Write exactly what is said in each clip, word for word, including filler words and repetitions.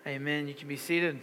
Amen. You can be seated.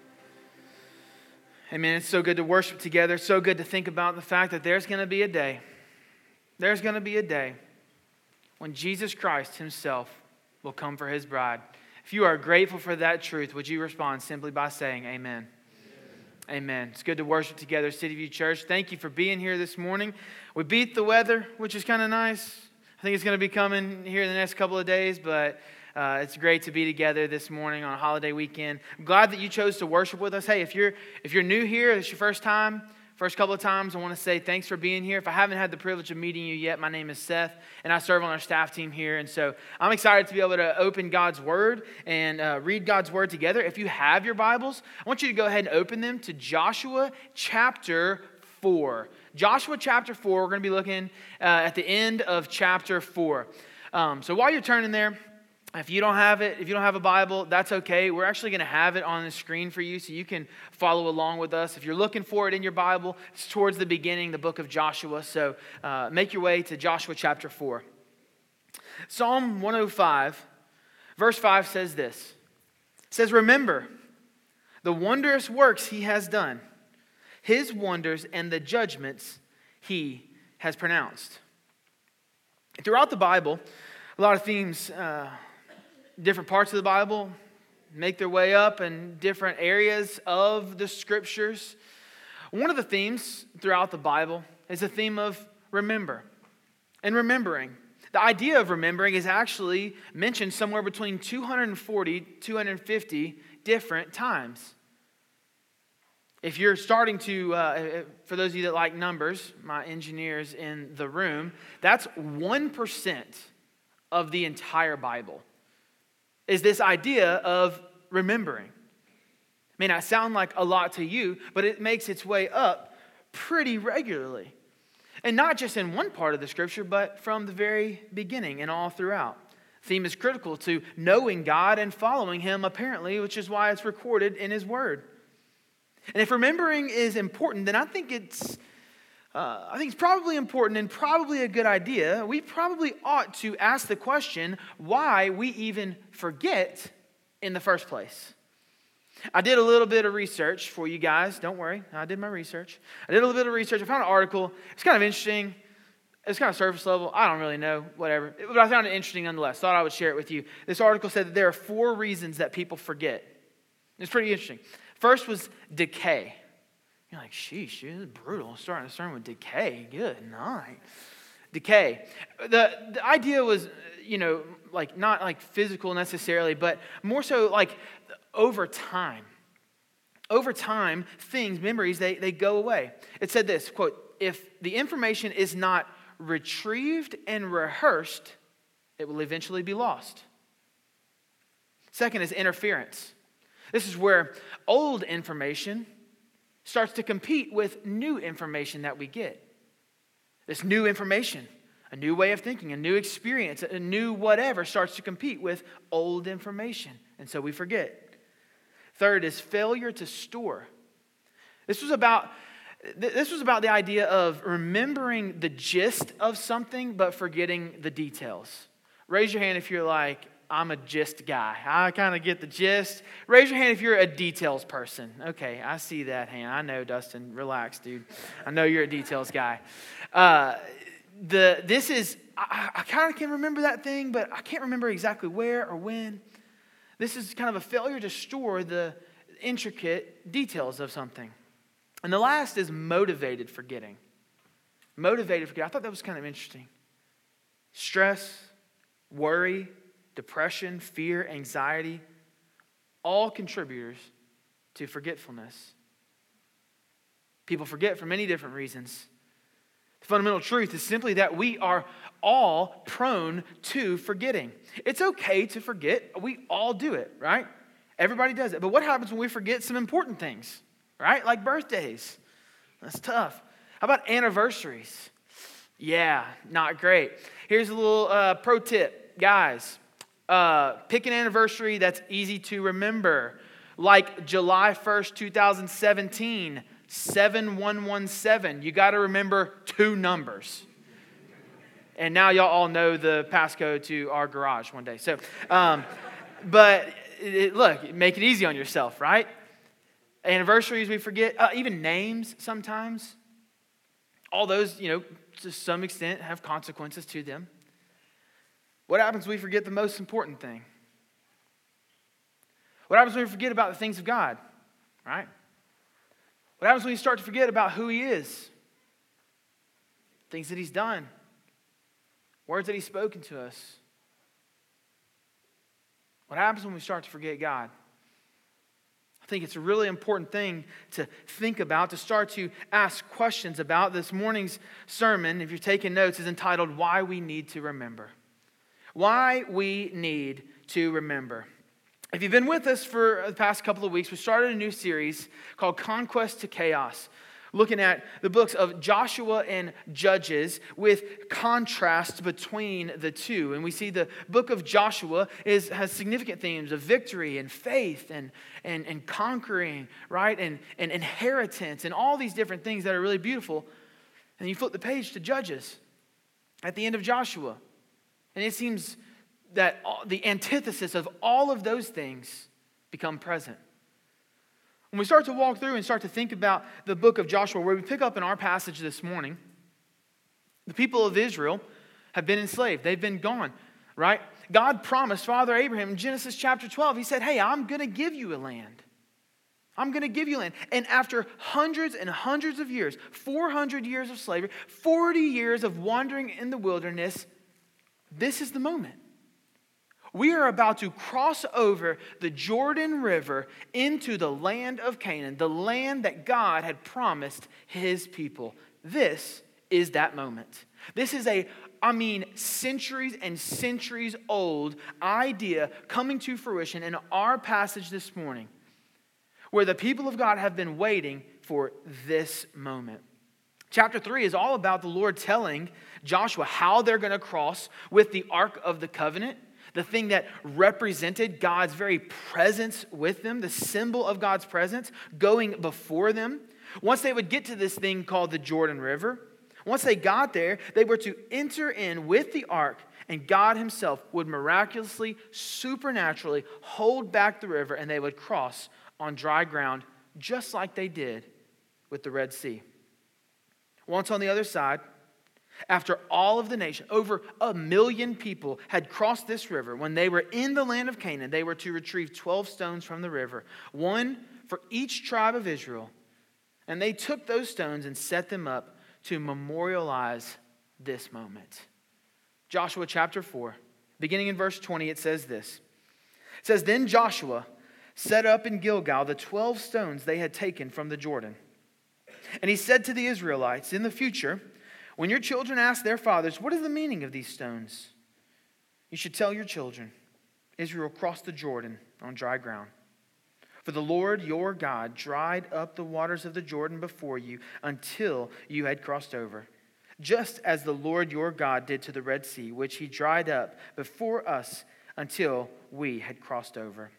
Amen. It's so good to worship together. So good to think about the fact that there's going to be a day. There's going to be a day when Jesus Christ himself will come for his bride. If you are grateful for that truth, would you respond simply by saying amen? Amen. Amen. It's good to worship together, City View Church. Thank you for being here this morning. We beat the weather, which is kind of nice. I think it's going to be coming here in the next couple of days, but Uh, it's great to be together this morning on a holiday weekend. I'm glad that you chose to worship with us. Hey, if you're if you're new here, it's your first time, first couple of times, I want to say thanks for being here. If I haven't had the privilege of meeting you yet, my name is Seth, and I serve on our staff team here. And so I'm excited to be able to open God's Word and uh, read God's Word together. If you have your Bibles, I want you to go ahead and open them to Joshua chapter four. Joshua chapter four, we're going to be looking uh, at the end of chapter four. Um, so while you're turning there, if you don't have it, if you don't have a Bible, that's okay. We're actually going to have it on the screen for you so you can follow along with us. If you're looking for it in your Bible, it's towards the beginning, the book of Joshua. So uh, make your way to Joshua chapter four. Psalm one oh five, verse five says this. It says, "Remember the wondrous works he has done, his wonders and the judgments he has pronounced." Throughout the Bible, a lot of themes, uh, different parts of the Bible make their way up in different areas of the scriptures. One of the themes throughout the Bible is the theme of remember and remembering. The idea of remembering is actually mentioned somewhere between two hundred forty, two hundred fifty different times. If you're starting to, uh, for those of you that like numbers, my engineers in the room, that's one percent of the entire Bible. Is this idea of remembering. May not sound like a lot to you, but it makes its way up pretty regularly. And not just in one part of the scripture, but from the very beginning and all throughout. Theme is critical to knowing God and following him, apparently, which is why it's recorded in his word. And if remembering is important, then I think it's Uh, I think it's probably important and probably a good idea. We probably ought to ask the question why we even forget in the first place. I did a little bit of research for you guys. Don't worry, I did my research. I did a little bit of research. I found an article. It's kind of interesting. It's kind of surface level. I don't really know, whatever. But I found it interesting nonetheless. Thought I would share it with you. This article said that there are four reasons that people forget. It's pretty interesting. First was decay. You're like, sheesh, this is brutal. Starting a sermon with decay. Good night. Decay. The, the idea was, you know, like not like physical necessarily, but more so like over time. Over time, things, memories, they, they go away. It said this, quote, "If the information is not retrieved and rehearsed, it will eventually be lost." Second is interference. This is where old information starts to compete with new information that we get. This new information, a new way of thinking, a new experience, a new whatever starts to compete with old information. And so we forget. Third is failure to store. This was about, this was about the idea of remembering the gist of something but forgetting the details. Raise your hand if you're like, I'm a gist guy. I kind of get the gist. Raise your hand if you're a details person. Okay, I see that hand. I know, Dustin. Relax, dude. I know you're a details guy. Uh, the this is, I, I kind of can remember that thing, but I can't remember exactly where or when. This is kind of a failure to store the intricate details of something. And the last is motivated forgetting. Motivated forgetting. I thought that was kind of interesting. Stress, worry, depression, fear, anxiety, all contributors to forgetfulness. People forget for many different reasons. The fundamental truth is simply that we are all prone to forgetting. It's okay to forget. We all do it, right? Everybody does it. But what happens when we forget some important things, right? Like birthdays. That's tough. How about anniversaries? Yeah, not great. Here's a little uh, pro tip, guys. Uh, pick an anniversary that's easy to remember, like July first, twenty seventeen, seven one one seven. You got to remember two numbers. And now y'all all know the passcode to our garage one day. So, um, but it, it, look, make it easy on yourself, right? Anniversaries we forget, uh, even names sometimes. All those, you know, to some extent have consequences to them. What happens when we forget the most important thing? What happens when we forget about the things of God, right? What happens when you start to forget about who He is? Things that He's done. Words that He's spoken to us. What happens when we start to forget God? I think it's a really important thing to think about, to start to ask questions about. This morning's sermon, if you're taking notes, is entitled, Why We Need to Remember. Why we need to remember. If you've been with us for the past couple of weeks, we started a new series called Conquest to Chaos, looking at the books of Joshua and Judges with contrast between the two. And we see the book of Joshua is, has significant themes of victory and faith and, and, and conquering, right? And, and inheritance and all these different things that are really beautiful. And you flip the page to Judges at the end of Joshua. And it seems that the antithesis of all of those things become present. When we start to walk through and start to think about the book of Joshua, where we pick up in our passage this morning, the people of Israel have been enslaved. They've been gone, right? God promised Father Abraham in Genesis chapter twelve, He said, hey, I'm going to give you a land. I'm going to give you land. And after hundreds and hundreds of years, four hundred years of slavery, forty years of wandering in the wilderness, this is the moment. We are about to cross over the Jordan River into the land of Canaan, the land that God had promised His people. This is that moment. This is a, I mean, centuries and centuries old idea coming to fruition in our passage this morning, where the people of God have been waiting for this moment. Chapter three is all about the Lord telling Joshua how they're going to cross with the Ark of the Covenant, the thing that represented God's very presence with them, the symbol of God's presence going before them. Once they would get to this thing called the Jordan River, once they got there, they were to enter in with the ark, and God Himself would miraculously, supernaturally hold back the river, and they would cross on dry ground just like they did with the Red Sea. Once on the other side, after all of the nation, over a million people had crossed this river, when they were in the land of Canaan, they were to retrieve twelve stones from the river, one for each tribe of Israel. And they took those stones and set them up to memorialize this moment. Joshua chapter four, beginning in verse twenty, it says this. It says, Then Joshua set up in Gilgal the twelve stones they had taken from the Jordan. And he said to the Israelites, In the future, when your children ask their fathers, What is the meaning of these stones? You should tell your children, Israel crossed the Jordan on dry ground. For the Lord your God dried up the waters of the Jordan before you until you had crossed over, just as the Lord your God did to the Red Sea, which He dried up before us until we had crossed over.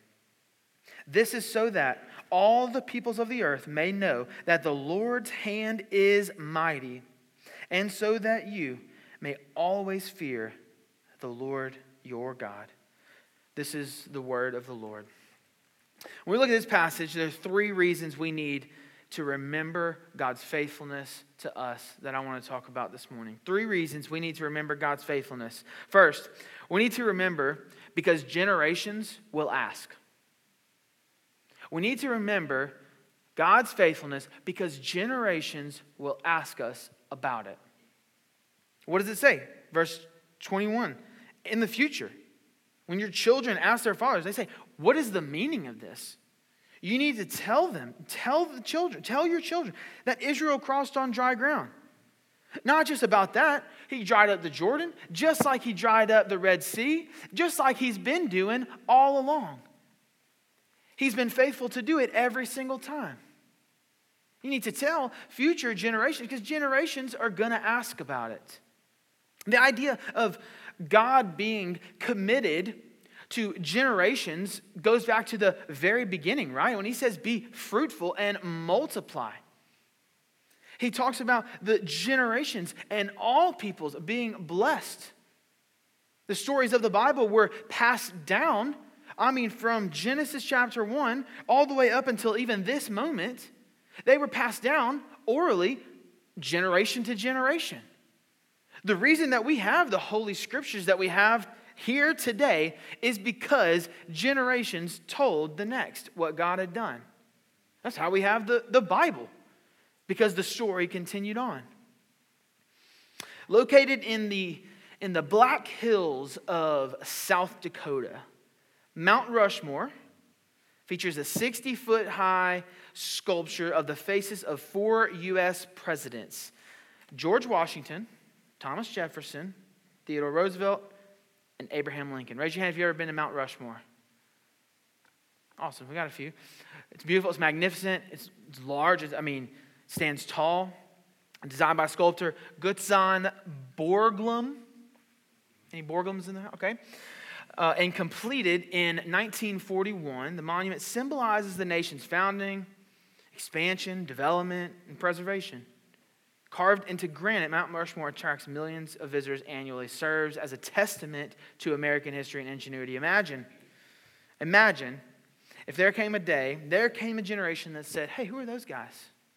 This is so that all the peoples of the earth may know that the Lord's hand is mighty, and so that you may always fear the Lord your God. This is the word of the Lord. When we look at this passage, there are three reasons we need to remember God's faithfulness to us that I want to talk about this morning. Three reasons we need to remember God's faithfulness. First, we need to remember because generations will ask. We need to remember God's faithfulness because generations will ask us about it. What does it say? Verse twenty-one. In the future, when your children ask their fathers, they say, What is the meaning of this? You need to tell them, tell the children, tell your children that Israel crossed on dry ground. Not just about that, He dried up the Jordan, just like He dried up the Red Sea, just like He's been doing all along. He's been faithful to do it every single time. You need to tell future generations because generations are going to ask about it. The idea of God being committed to generations goes back to the very beginning, right? When He says be fruitful and multiply. He talks about the generations and all peoples being blessed. The stories of the Bible were passed down I mean, from Genesis chapter one all the way up until even this moment, they were passed down orally, generation to generation. The reason that we have the Holy Scriptures that we have here today is because generations told the next what God had done. That's how we have the, the Bible, because the story continued on. Located in the, in the Black Hills of South Dakota, Mount Rushmore features a sixty-foot high sculpture of the faces of four U S presidents: George Washington, Thomas Jefferson, Theodore Roosevelt, and Abraham Lincoln. Raise your hand if you've ever been to Mount Rushmore. Awesome, we got a few. It's beautiful, it's magnificent, it's, it's large, it's, I mean, it stands tall. Designed by sculptor Gutzon Borglum. Any Borglums in there? Okay. Uh, and completed in nineteen forty-one, the monument symbolizes the nation's founding, expansion, development, and preservation. Carved into granite, Mount Rushmore attracts millions of visitors annually, serves as a testament to American history and ingenuity. Imagine, imagine if there came a day, there came a generation that said, hey, who are those guys?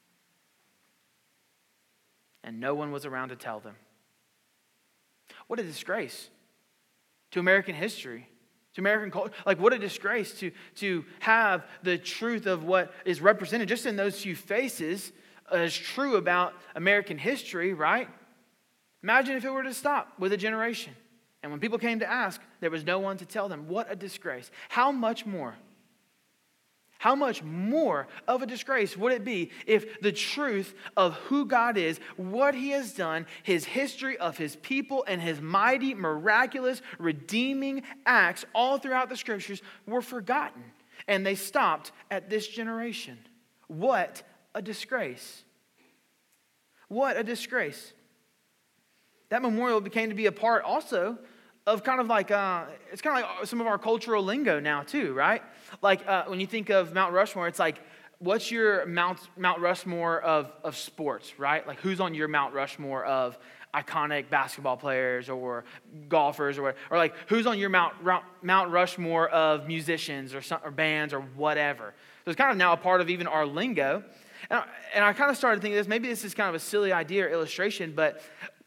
And no one was around to tell them. What a disgrace to American history, to American culture. Like, what a disgrace to, to have the truth of what is represented just in those few faces as true about American history, right? Imagine if it were to stop with a generation. And when people came to ask, there was no one to tell them. What a disgrace. How much more? How much more of a disgrace would it be if the truth of who God is, what He has done, His history of His people, and His mighty, miraculous, redeeming acts all throughout the Scriptures were forgotten and they stopped at this generation? What a disgrace. What a disgrace. That memorial became to be a part also of kind of like, uh, it's kind of like some of our cultural lingo now too, right? Like uh, when you think of Mount Rushmore, it's like, what's your Mount Mount Rushmore of, of sports, right? Like who's on your Mount Rushmore of iconic basketball players or golfers, or or like who's on your Mount Mount Rushmore of musicians or some, or bands or whatever. So it's kind of now a part of even our lingo. And I, and I kind of started thinking this, maybe this is kind of a silly idea or illustration, but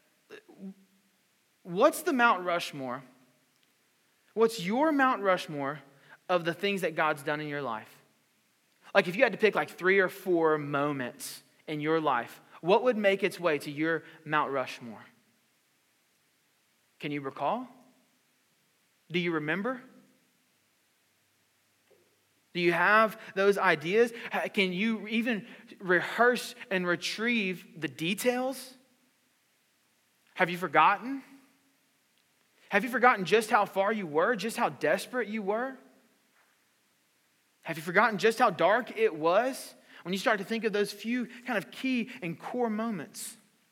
what's the Mount Rushmore? What's your Mount Rushmore of the things that God's done in your life? Like if you had to pick like three or four moments in your life, what would make its way to your Mount Rushmore? Can you recall? Do you remember? Do you have those ideas? Can you even rehearse and retrieve the details? Have you forgotten? Have you forgotten just how far you were, just how desperate you were? Have you forgotten just how dark it was when you start to think of those few kind of key and core moments?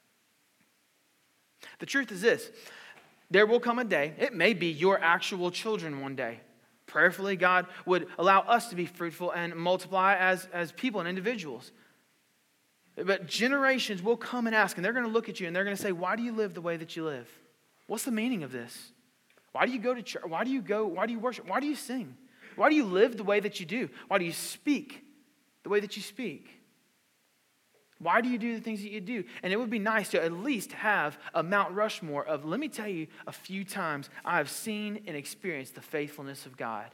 The truth is this: there will come a day, it may be your actual children one day. Prayerfully, God would allow us to be fruitful and multiply as, as people and individuals. But generations will come and ask, and they're going to look at you and they're going to say, why do you live the way that you live? What's the meaning of this? Why do you go to church? Why do you go? Why do you worship? Why do you sing? Why do you live the way that you do? Why do you speak the way that you speak? Why do you do the things that you do? And it would be nice to at least have a Mount Rushmore of, let me tell you, a few times I have seen and experienced the faithfulness of God.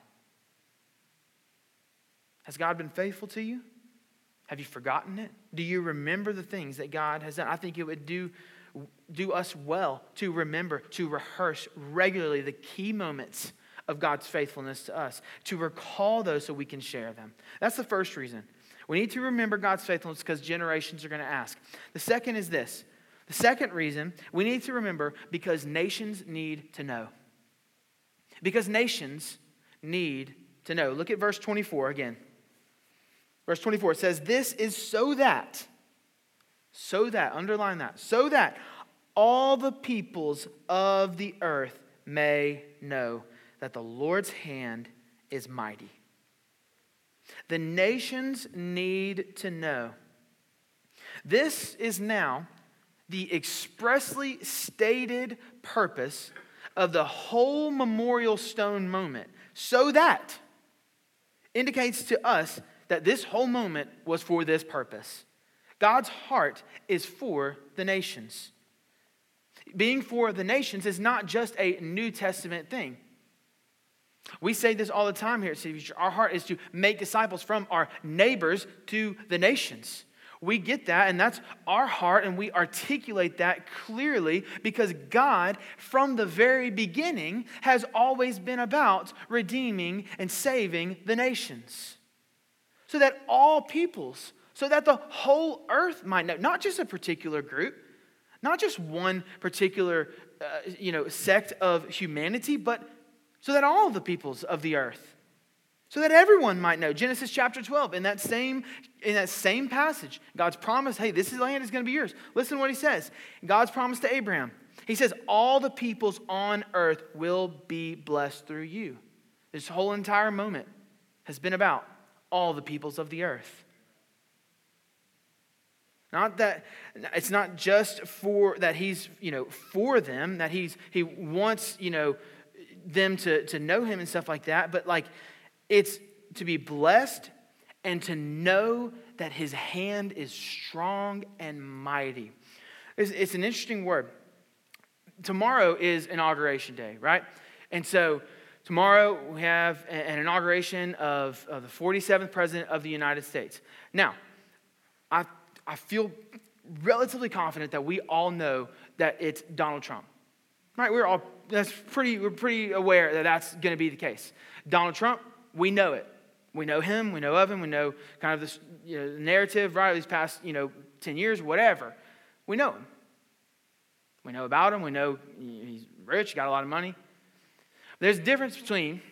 Has God been faithful to you? Have you forgotten it? Do you remember the things that God has done? I think it would do, do us well to remember, to rehearse regularly the key moments of God's faithfulness to us, to recall those so we can share them. That's the first reason. We need to remember God's faithfulness because generations are going to ask. The second is this. The second reason, we need to remember because nations need to know. Because nations need to know. Look at verse twenty-four again. Verse twenty-four, it says, this is so that, so that, underline that, so that all the peoples of the earth may know that the Lord's hand is mighty. The nations need to know. This is now the expressly stated purpose of the whole memorial stone moment So that indicates to us that this whole moment was for this purpose. God's heart is for the nations. Being for the nations is not just a New Testament thing. We say this all the time here at City Future. Our heart is to make disciples from our neighbors to the nations. We get that, and that's our heart, and we articulate that clearly because God, from the very beginning, has always been about redeeming and saving the nations. So that all peoples, so that the whole earth might know, not just a particular group, not just one particular uh, you know, sect of humanity, but so that all the peoples of the earth, so that everyone might know. Genesis chapter twelve, in that same, in that same passage, God's promise, hey, this land is going to be yours. Listen to what he says. God's promise to Abraham. He says, all the peoples on earth will be blessed through you. This whole entire moment has been about all the peoples of the earth. Not that, it's not just for, that he's, you know, for them, that he's, he wants, you know, them to, to know him and stuff like that, but like it's to be blessed and to know that his hand is strong and mighty. It's, it's an interesting word. Tomorrow is Inauguration Day, right? And so tomorrow we have an inauguration of, of the forty-seventh President of the United States. Now, I I feel relatively confident that we all know that it's Donald Trump. Right, we're all that's pretty. We're pretty aware that that's going to be the case. Donald Trump, we know it. We know him. We know of him. We know kind of this you know, narrative, right? These past you know ten years, whatever. We know him. We know about him. We know he's rich, got a lot of money. There's a difference between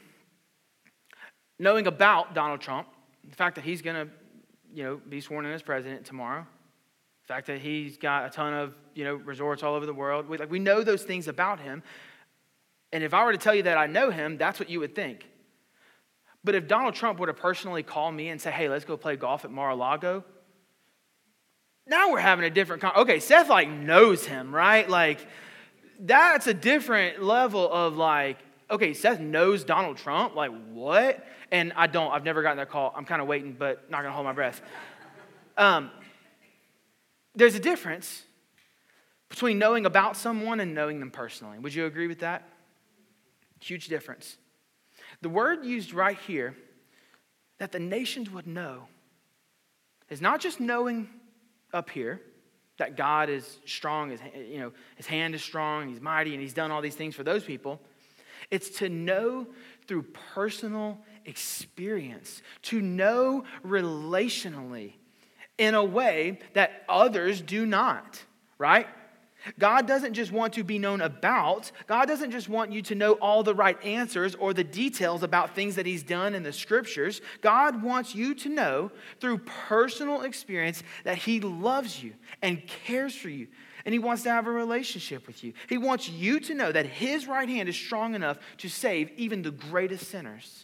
knowing about Donald Trump, the fact that he's going to you know be sworn in as president tomorrow. The fact that he's got a ton of, you know, resorts all over the world. We, like, we know those things about him. And if I were to tell you that I know him, that's what you would think. But if Donald Trump were to personally call me and say, hey, let's go play golf at Mar-a-Lago, now we're having a different con- okay, Seth, like, knows him, right? Like, that's a different level of, like, okay, Seth knows Donald Trump? Like, what? And I don't. I've never gotten that call. I'm kind of waiting, but not going to hold my breath. Um... There's a difference between knowing about someone and knowing them personally. Would you agree with that? Huge difference. The word used right here, that the nations would know, is not just knowing up here that God is strong, his, you know, his hand is strong, he's mighty, and he's done all these things for those people. It's to know through personal experience, to know relationally, in a way that others do not, right? God doesn't just want to be known about. God doesn't just want you to know all the right answers or the details about things that he's done in the scriptures. God wants you to know through personal experience that he loves you and cares for you. And he wants to have a relationship with you. He wants you to know that his right hand is strong enough to save even the greatest sinners.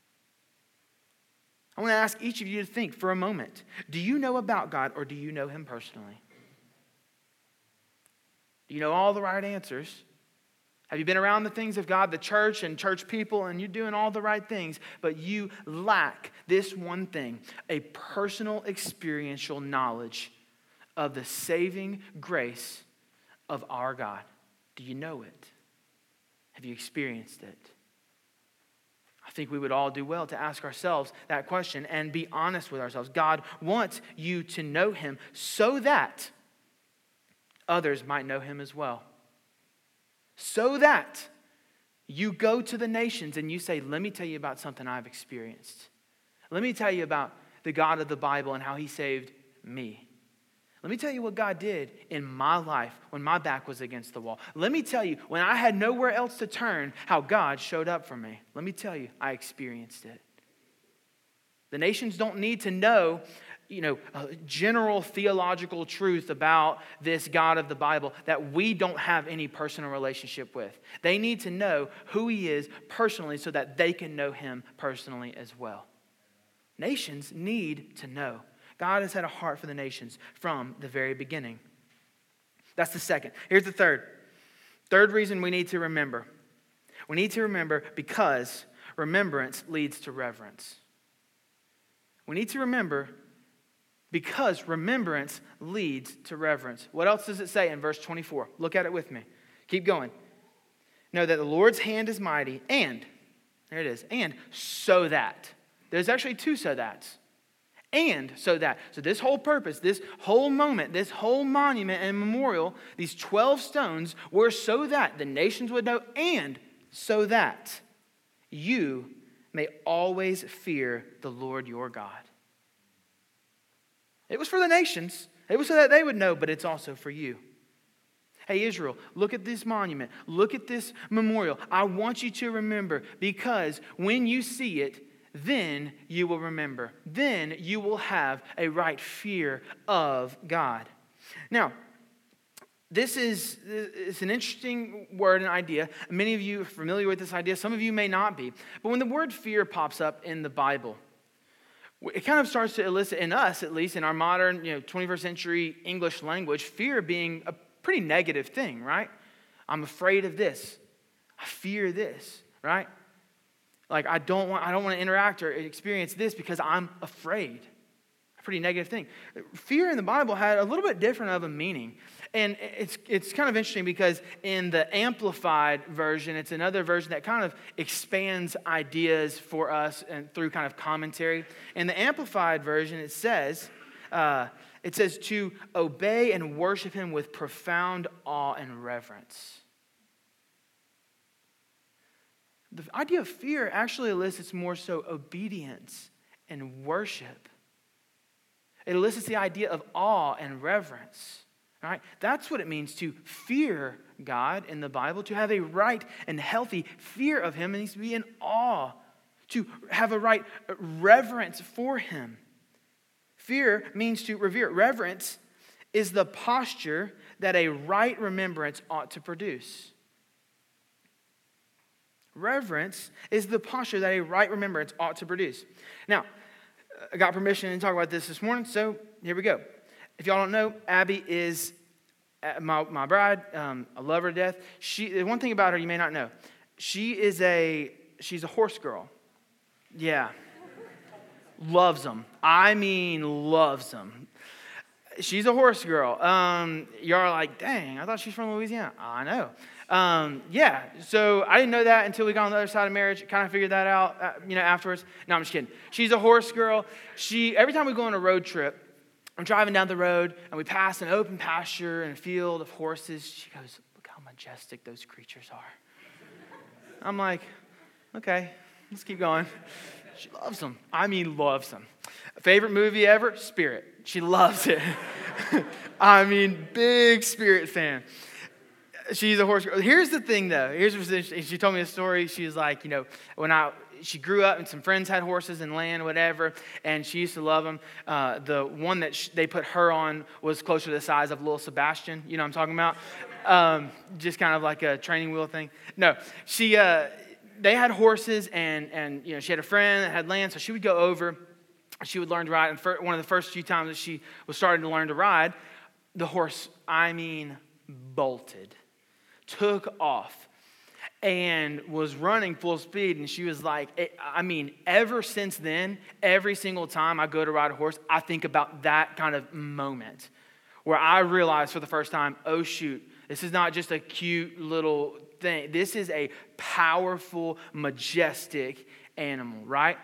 I want to ask each of you to think for a moment. Do you know about God or do you know him personally? Do you know all the right answers? Have you been around the things of God, the church and church people, and you're doing all the right things, but you lack this one thing, a personal experiential knowledge of the saving grace of our God? Do you know it? Have you experienced it? I think we would all do well to ask ourselves that question and be honest with ourselves. God wants you to know him so that others might know him as well. So that you go to the nations and you say, let me tell you about something I've experienced. Let me tell you about the God of the Bible and how he saved me. Let me tell you what God did in my life when my back was against the wall. Let me tell you, when I had nowhere else to turn, how God showed up for me. Let me tell you, I experienced it. The nations don't need to know, you know, a general theological truth about this God of the Bible that we don't have any personal relationship with. They need to know who he is personally so that they can know him personally as well. Nations need to know. God has had a heart for the nations from the very beginning. That's the second. Here's the third. Third reason we need to remember. We need to remember because remembrance leads to reverence. We need to remember because remembrance leads to reverence. What else does it say in verse twenty-four? Look at it with me. Keep going. Know that the Lord's hand is mighty, and, there it is, and so that. There's actually two so that's. And so that. So this whole purpose, this whole moment, this whole monument and memorial, these twelve stones were so that the nations would know, and so that you may always fear the Lord your God. It was for the nations. It was so that they would know, but it's also for you. Hey, Israel, look at this monument. Look at this memorial. I want you to remember, because when you see it, then you will remember. Then you will have a right fear of God. Now, this is it's an interesting word and idea. Many of you are familiar with this idea. Some of you may not be. But when the word fear pops up in the Bible, it kind of starts to elicit in us, at least in our modern, you know, twenty-first century English language, fear being a pretty negative thing, right? I'm afraid of this. I fear this, right? Like I don't want I don't want to interact or experience this because I'm afraid. A pretty negative thing. Fear in the Bible had a little bit different of a meaning. And it's it's kind of interesting because in the Amplified version, it's another version that kind of expands ideas for us and through kind of commentary. In the Amplified version, it says, uh, it says to obey and worship him with profound awe and reverence. The idea of fear actually elicits more so obedience and worship. It elicits the idea of awe and reverence. All right? That's what it means to fear God in the Bible, to have a right and healthy fear of him. It needs to be in awe, to have a right reverence for him. Fear means to revere. Reverence is the posture that a right remembrance ought to produce. Reverence is the posture that a right remembrance ought to produce. Now, I got permission to talk about this this morning, so here we go. If y'all don't know, Abby is my, my bride. Um, I love her to death. She, one thing about her you may not know, she is a she's a horse girl. Yeah, loves them. I mean, loves them. She's a horse girl. Um, y'all are like, dang, I thought she's from Louisiana. I know. Um, yeah, so I didn't know that until we got on the other side of marriage. Kind of figured that out, uh, you know, afterwards. No, I'm just kidding. She's a horse girl. She every time we go on a road trip, I'm driving down the road and we pass an open pasture and a field of horses. She goes, "Look how majestic those creatures are." I'm like, okay, let's keep going. She loves them. I mean, loves them. Favorite movie ever? Spirit. She loves it. I mean, big Spirit fan. She's a horse girl. Here's the thing, though. Here's what's interesting. She told me a story. She was like, you know, when I she grew up and some friends had horses and land, whatever, and she used to love them. Uh, the one that she, they put her on was closer to the size of little Sebastian. You know what I'm talking about? Um, just kind of like a training wheel thing. No, she. Uh, they had horses, and and you know, she had a friend that had land, so she would go over. She would learn to ride, and for one of the first few times that she was starting to learn to ride, the horse, I mean, bolted. Took off and was running full speed. And she was like, I mean, ever since then, every single time I go to ride a horse, I think about that kind of moment where I realized for the first time, oh shoot, this is not just a cute little thing. This is a powerful, majestic animal, right?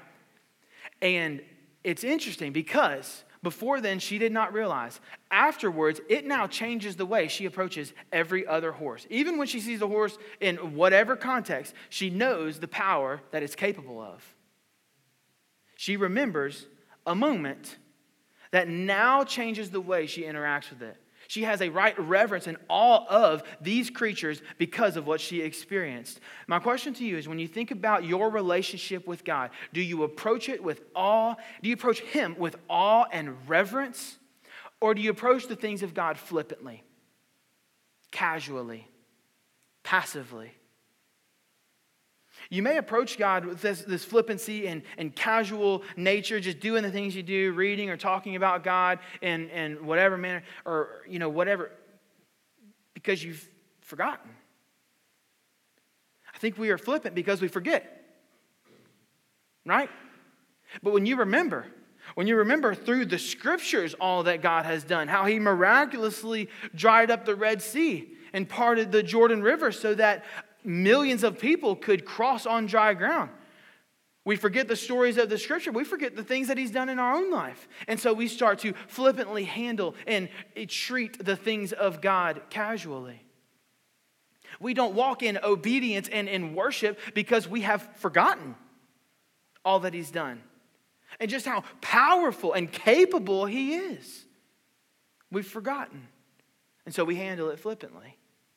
And it's interesting because before then, she did not realize. Afterwards, it now changes the way she approaches every other horse. Even when she sees a horse in whatever context, she knows the power that it's capable of. She remembers a moment that now changes the way she interacts with it. She has a right reverence and awe of these creatures because of what she experienced. My question to you is, when you think about your relationship with God, do you approach it with awe? Do you approach him with awe and reverence? Or do you approach the things of God flippantly, casually, passively? You may approach God with this, this flippancy and, and casual nature, just doing the things you do, reading or talking about God in, in whatever manner, or, you know, whatever, because you've forgotten. I think we are flippant because we forget. right? But when you remember, when you remember through the scriptures all that God has done, how he miraculously dried up the Red Sea and parted the Jordan River so that millions of people could cross on dry ground. We forget the stories of the scripture. We forget the things that he's done in our own life. And so we start to flippantly handle and treat the things of God casually. We don't walk in obedience and in worship because we have forgotten all that he's done and just how powerful and capable he is. We've forgotten. And so we handle it flippantly.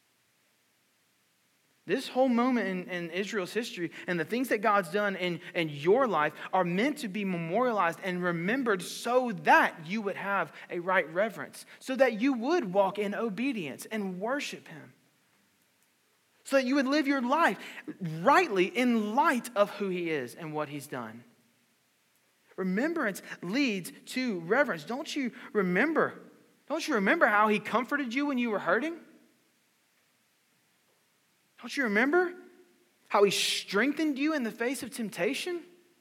This whole moment in, in Israel's history and the things that God's done in, in your life are meant to be memorialized and remembered so that you would have a right reverence, so that you would walk in obedience and worship him, so that you would live your life rightly in light of who he is and what he's done. Remembrance leads to reverence. Don't you remember? Don't you remember how he comforted you when you were hurting? Don't you remember how he strengthened you in the face of temptation?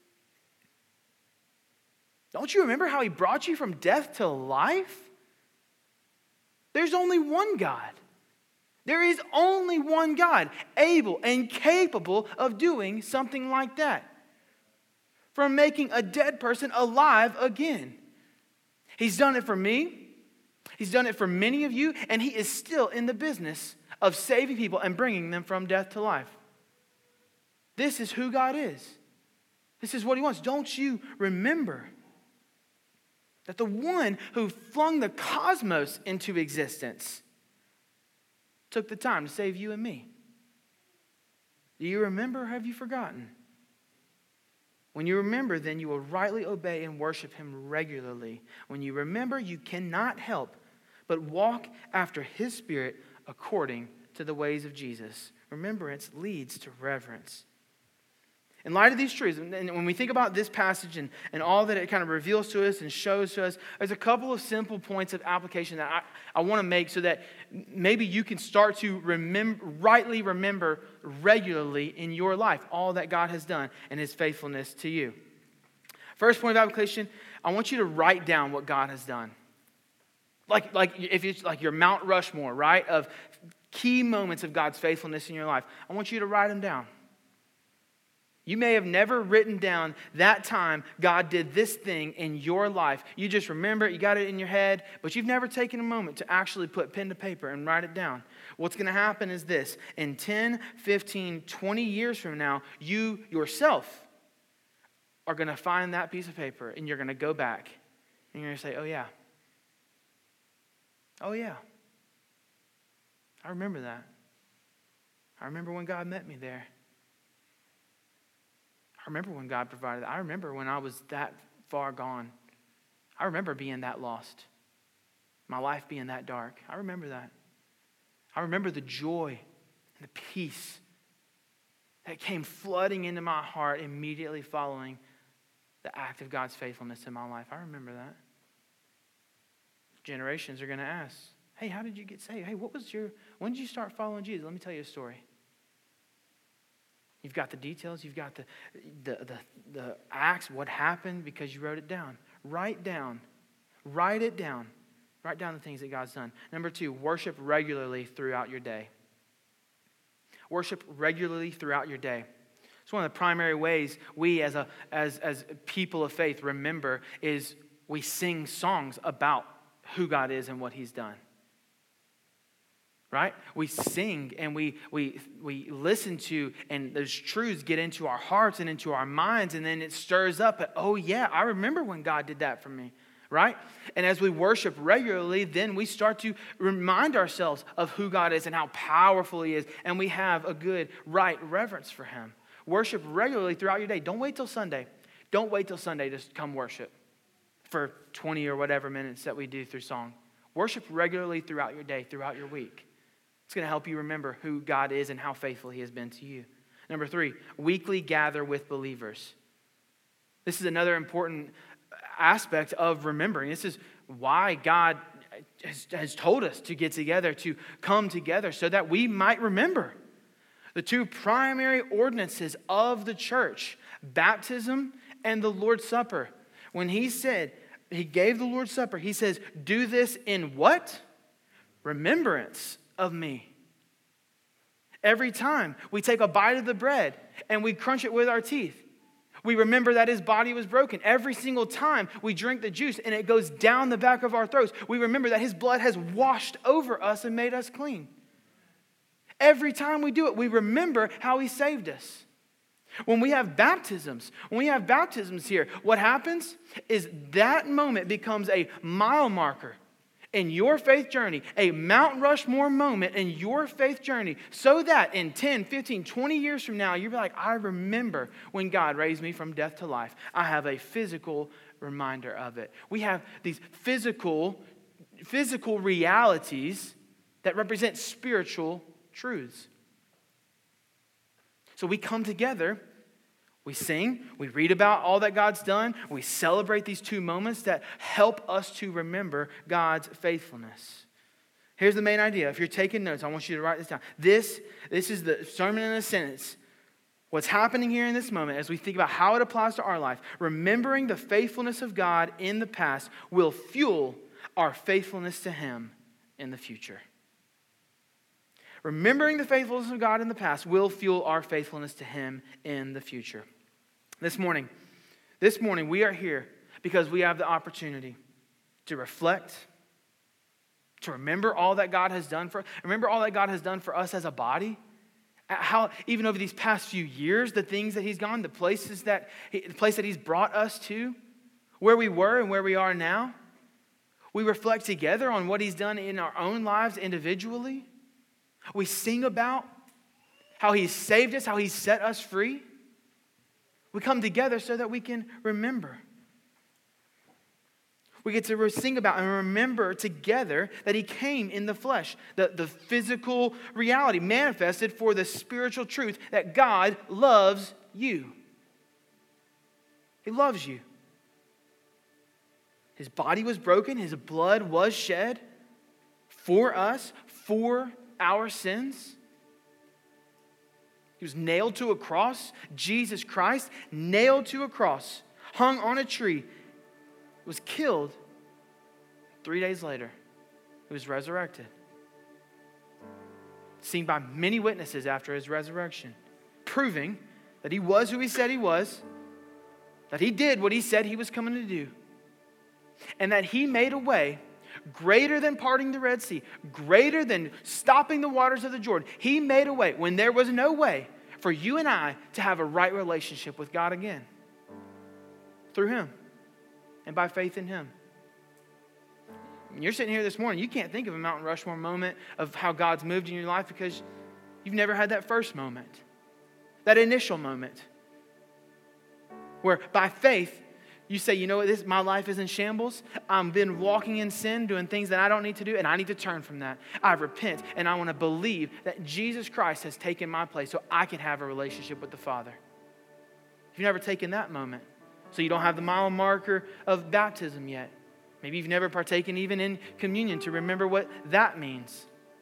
Don't you remember how he brought you from death to life? There's only one God. There is only one God able and capable of doing something like that. From making a dead person alive again. He's done it for me. He's done it for many of you. And he is still in the business of saving people and bringing them from death to life. This is who God is. This is what he wants. Don't you remember that the one who flung the cosmos into existence took the time to save you and me? Do you remember or have you forgotten? When you remember, then you will rightly obey and worship him regularly. When you remember, you cannot help but walk after his Spirit according to the ways of Jesus. Remembrance leads to reverence. In light of these truths, and when we think about this passage and, and all that it kind of reveals to us and shows to us, there's a couple of simple points of application that I, I want to make so that maybe you can start to remember, rightly remember regularly in your life all that God has done and his faithfulness to you. First point of application, I want you to write down what God has done. Like, like if it's like your Mount Rushmore, right, of key moments of God's faithfulness in your life. I want you to write them down. You may have never written down that time God did this thing in your life. You just remember it, you got it in your head, but you've never taken a moment to actually put pen to paper and write it down. What's going to happen is this. In ten, fifteen, twenty years from now, you yourself are going to find that piece of paper and you're going to go back and you're going to say, oh yeah. Oh yeah. I remember that. I remember when God met me there. I remember when God provided that. I remember when I was that far gone. I remember being that lost. My life being that dark. I remember that. I remember the joy and the peace that came flooding into my heart immediately following the act of God's faithfulness in my life. I remember that. Generations are going to ask, hey, how did you get saved? Hey, what was your, when did you start following Jesus? Let me tell you a story. You've got the details. You've got the, the, the, the acts, what happened because you wrote it down. Write down. Write it down. Write down the things that God's done. Number two, worship regularly throughout your day. Worship regularly throughout your day. It's one of the primary ways we as a as as people of faith remember is we sing songs about who God is and what he's done. Right? We sing and we we we listen to, and those truths get into our hearts and into our minds, and then it stirs up. Oh yeah, I remember when God did that for me. Right? And as we worship regularly, then we start to remind ourselves of who God is and how powerful he is, and we have a good, right reverence for him. Worship regularly throughout your day. Don't wait till Sunday. Don't wait till Sunday to come worship for twenty or whatever minutes that we do through song. Worship regularly throughout your day, throughout your week. It's going to help you remember who God is and how faithful he has been to you. Number three, weekly gather with believers. This is another important aspect of remembering. This is why God has, has told us to get together, to come together so that we might remember. The two primary ordinances of the church, baptism and the Lord's Supper. When he said, he gave the Lord's Supper, he says, do this in what? Remembrance of me. Every time we take a bite of the bread and we crunch it with our teeth, we remember that his body was broken. Every single time we drink the juice and it goes down the back of our throats, we remember that his blood has washed over us and made us clean. Every time we do it, we remember how he saved us. When we have baptisms, when we have baptisms here, what happens is that moment becomes a mile marker in your faith journey, a Mount Rushmore moment in your faith journey, so that in ten, fifteen, twenty years from now, you'll be like, I remember when God raised me from death to life. I have a physical reminder of it. We have these physical, physical realities that represent spiritual truths. So we come together, we sing, we read about all that God's done, we celebrate these two moments that help us to remember God's faithfulness. Here's the main idea. If you're taking notes, I want you to write this down. This, this is the sermon in a sentence. What's happening here in this moment as we think about how it applies to our life, remembering the faithfulness of God in the past will fuel our faithfulness to Him in the future. Remembering the faithfulness of God in the past will fuel our faithfulness to Him in the future. This morning, this morning we are here because we have the opportunity to reflect, to remember all that God has done for us. Remember all that God has done for us as a body. How even over these past few years, the things that He's gone, the places that he, the place that He's brought us to, where we were and where we are now. We reflect together on what He's done in our own lives individually. We sing about how He's saved us, how He's set us free. We come together so that we can remember. We get to sing about and remember together that He came in the flesh. The, the physical reality manifested for the spiritual truth that God loves you. He loves you. His body was broken. His blood was shed for us, for our sins. He was nailed to a cross. Jesus Christ, nailed to a cross, hung on a tree, was killed. Three days later, he was resurrected. Seen by many witnesses after His resurrection, proving that He was who He said He was, that He did what He said He was coming to do, and that He made a way greater than parting the Red Sea, greater than stopping the waters of the Jordan. He made a way when there was no way for you and I to have a right relationship with God again. Through Him and by faith in Him. When you're sitting here this morning, you can't think of a Mount Rushmore moment of how God's moved in your life because you've never had that first moment, that initial moment where by faith, you say, you know what, this, my life is in shambles. I've been walking in sin, doing things that I don't need to do, and I need to turn from that. I repent, and I want to believe that Jesus Christ has taken my place so I can have a relationship with the Father. If you've never taken that moment, so you don't have the mile marker of baptism yet. Maybe you've never partaken even in communion to remember what that means.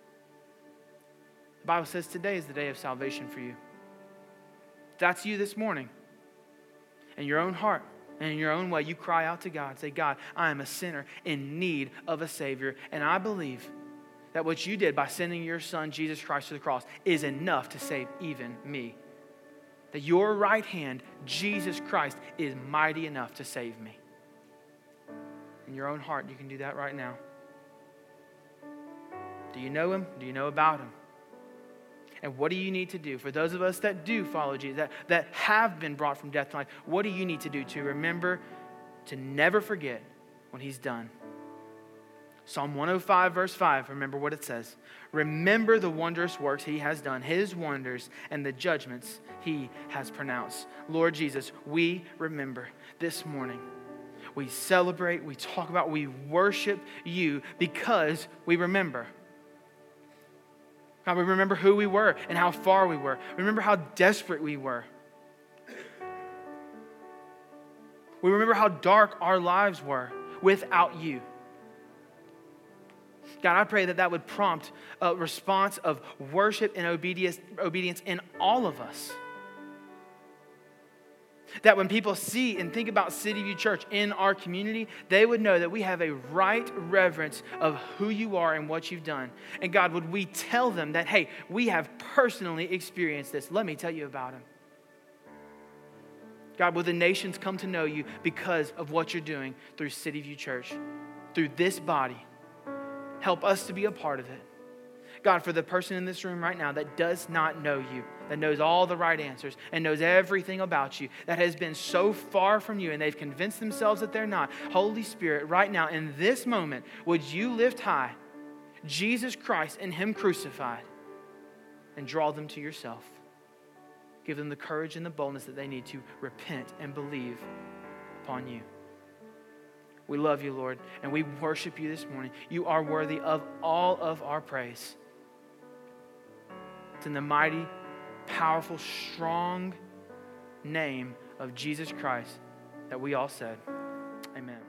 The Bible says today is the day of salvation for you. If that's you this morning, in your own heart, and in your own way, you cry out to God. Say, God, I am a sinner in need of a Savior. And I believe that what you did by sending your Son, Jesus Christ, to the cross is enough to save even me. That your right hand, Jesus Christ, is mighty enough to save me. In your own heart, you can do that right now. Do you know Him? Do you know about Him? And what do you need to do? For those of us that do follow Jesus, that, that have been brought from death to life, what do you need to do to remember, to never forget what He's done? Psalm one oh five, verse five, remember what it says. Remember the wondrous works He has done, His wonders, and the judgments He has pronounced. Lord Jesus, we remember this morning. We celebrate, we talk about, we worship You because we remember. God, we remember who we were and how far we were. Remember how desperate we were. We remember how dark our lives were without You. God, I pray that that would prompt a response of worship and obedience, obedience in all of us. That when people see and think about City View Church in our community, they would know that we have a right reverence of who you are and what you've done. And God, would we tell them that, hey, we have personally experienced this. Let me tell you about him. God, will the nations come to know you because of what you're doing through City View Church, through this body. Help us to be a part of it. God, for the person in this room right now that does not know you, that knows all the right answers and knows everything about you, that has been so far from you and they've convinced themselves that they're not, Holy Spirit, right now in this moment, would you lift high Jesus Christ and him crucified and draw them to yourself? Give them the courage and the boldness that they need to repent and believe upon you. We love you, Lord, and we worship you this morning. You are worthy of all of our praise. It's in the mighty, powerful, strong name of Jesus Christ that we all said, amen.